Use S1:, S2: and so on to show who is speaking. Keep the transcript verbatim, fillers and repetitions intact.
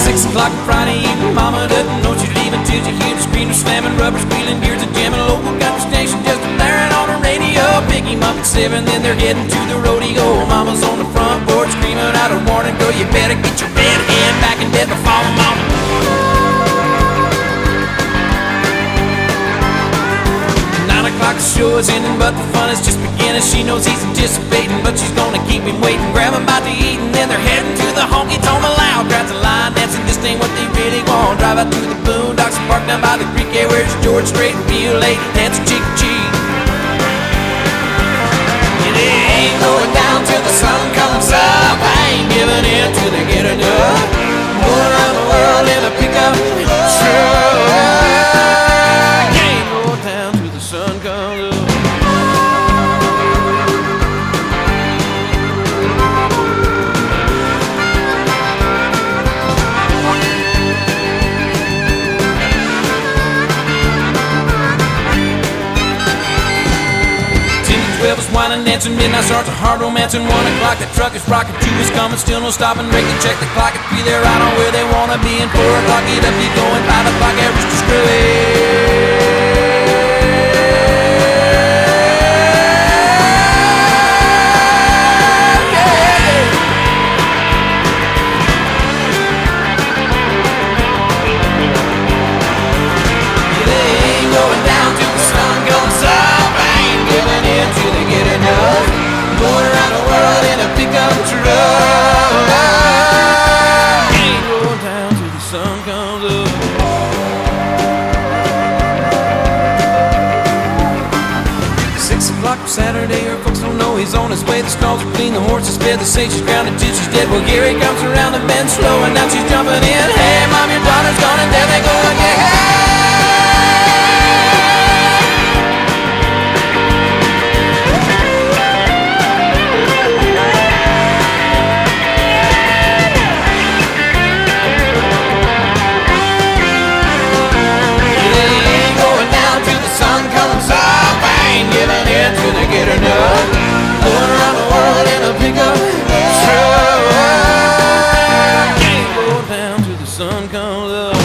S1: Six o'clock on Friday evening, mama doesn't know she's leaving till she hears the screamers slamming, rubber squealing, gears a jamming, local country station just blaring on the radio. Pick him up at seven, then they're heading to the rodeo. Mama's on the front porch screaming out a warning, girl, you better get your red hand back in bed before the morning. Nine o'clock, the show is ending, but the fun is just beginning. She knows he's anticipating, but she's gonna keep him waiting. Grab him by to eat, and then they're heading to the honky tonk loud. Crowds a line dancing, this ain't what they really want. Drive out to the boondocks and park down by the creek, yeah, where's George Strait and Rio Lake, dancing cheek to cheek. And they ain't going down till the sun comes up. I ain't giving in till they get enough. Going around the world in a pickup truck. Ain't going down till the sun comes up. twelve is wine and dancing, midnight starts a hard romancing. One o'clock, the truck is rocking, two is coming, still no stopping. Break and check the clock, and three they're right on where they wanna be. And four o'clock, get up, get going, five o'clock, average to screw. Going around the world in a pickup truck. Ain't going down till the sun comes up. Six o'clock on Saturday, her folks don't know he's on his way. The stalls are clean, the horses fed. They say she's grounded till she's dead. Well, here he comes around the bend slow, and now she's jumping in. Hey, mom, your daughter's gone, and there they go again. Till they get enough. Going around the world in a pickup truck. Ain't going down till the sun comes up.